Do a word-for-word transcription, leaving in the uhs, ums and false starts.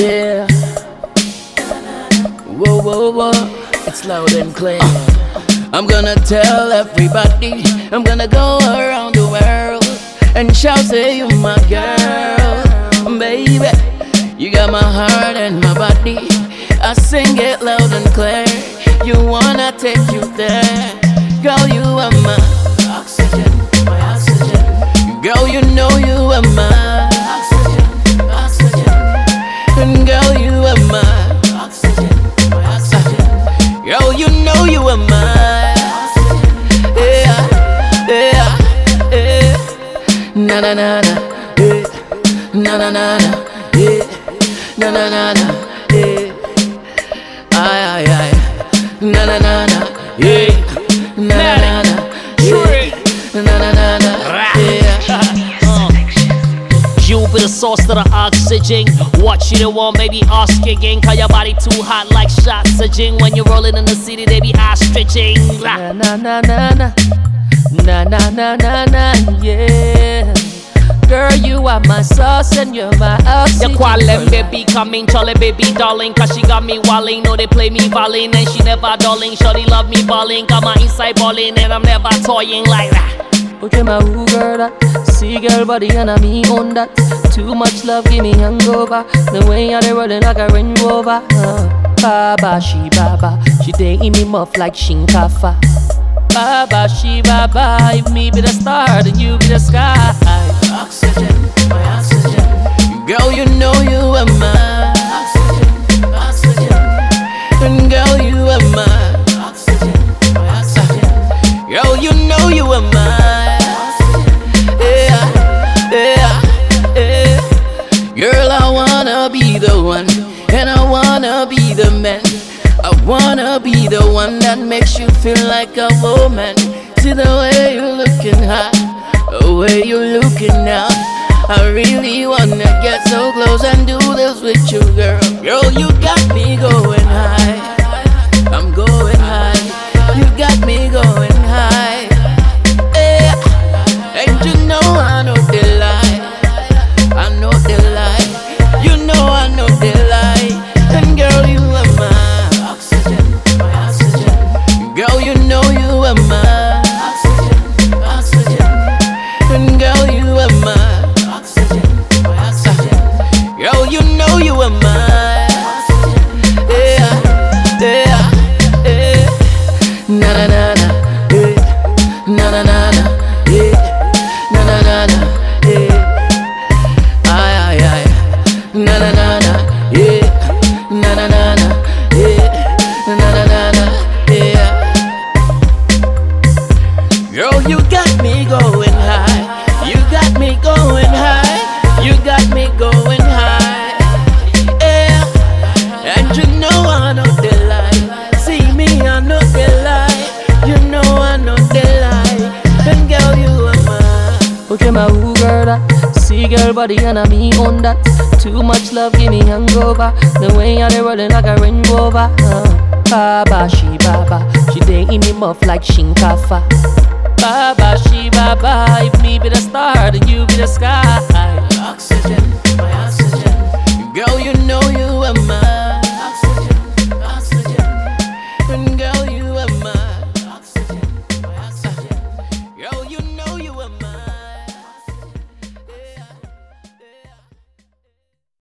Yeah. Whoa, whoa, whoa. It's loud and clear. I'm gonna tell everybody, I'm gonna go around the world and shout, say you're my girl. Baby, you got my heart and my body. I sing it loud and clear. You wanna take you there. Girl, you are my oxygen, my oxygen. Girl, you know you are my oxygen, oxygen. And girl, you are my oxygen, my oxygen. Girl, you know you are my oxygen. Yeah, yeah, yeah. Na na na na, yeah. Na na na na, yeah. Na na na na, yeah. Ay ay ay. Na na na na, yeah. Na na na na, yeah. Na na na na, yeah. You be the source of the oxygen. What you don't want, baby, ask again. Cause your body too hot like shots of gin. When you're rolling in the city, they be ostriching. Na na na na na, na na na na na, yeah. Girl, you are my sauce and you're my oxygen. You call them baby, coming, Charlie baby, darling. Cause she got me walling, know they play me violin. And she never darling, shorty love me balling. Got my inside balling and I'm never toying like that. Okay, my who girl that see girl body and I me on that. Too much love give me hangover. The way you're rolling like a Range Rover. uh, Baba, she baba. She dating me muff like Shinkafa. Baba, she baba. If me be the star, then you be the sky. Oxygen, my oxygen. Girl, you know you are my oxygen, oxygen. And girl, you are my oxygen, my oxygen. Girl, you know you are my oxygen. Yeah, yeah, yeah. Girl, I wanna be the one, and I wanna be the man. I wanna be the one that makes you feel like a woman. See the way you're looking hot, the way you're looking now. I really wanna get so close and do this with you, girl. Girl, you got me going high. I'm going high. You got me going high. Yeah. And you know I know the lie. I know the lie. You know I know the lie. And girl, you are my oxygen, my oxygen. Girl, you know you are my oxygen, oxygen. And girl, you are my oxygen, my oxygen. Girl, you know you are my oxygen. Yeah, yeah, yeah. Na na na na, yeah. Na na na na, yeah. Na na na na, yeah. Ay ay ay. Na na na na, yeah. Na na na na, yeah. Na na na na, yeah. Girl, you got me going high. You got me going high. You got me going high. Yeah. And you know I know the lie. See me, I know the lie. You know I know the lie. And girl, you are mine. Okay, my who girl that see girl body and I me on that. Too much love give me hangover. The way you're rolling like a Range Rover. uh, Baba, she baba. She dating me muff like Shinkafa. Baba, she baba. If me be the star, then you be the sky.